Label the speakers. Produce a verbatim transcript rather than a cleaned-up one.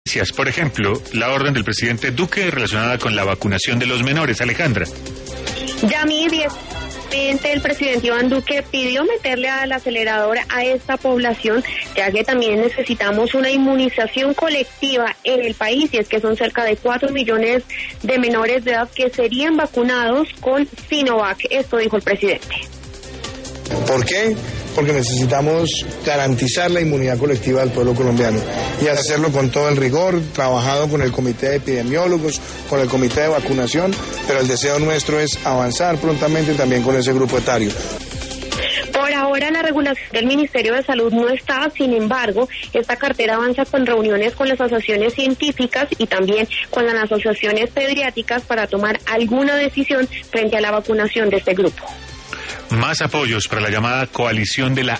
Speaker 1: Por ejemplo, la orden del presidente Duque relacionada con la vacunación de los menores. Alejandra.
Speaker 2: Yami, el presidente Iván Duque pidió meterle al acelerador a esta población, ya que también necesitamos una inmunización colectiva en el país, y es que son cerca de cuatro millones de menores de edad que serían vacunados con Sinovac. Esto dijo el presidente.
Speaker 3: ¿Por qué? Porque necesitamos garantizar la inmunidad colectiva del pueblo colombiano y hacerlo con todo el rigor, trabajado con el comité de epidemiólogos, con el comité de vacunación, pero el deseo nuestro es avanzar prontamente también con ese grupo etario.
Speaker 2: Por ahora la regulación del Ministerio de Salud no está, sin embargo, esta cartera avanza con reuniones con las asociaciones científicas y también con las asociaciones pediátricas para tomar alguna decisión frente a la vacunación de este grupo.
Speaker 1: Más apoyos para la llamada coalición de la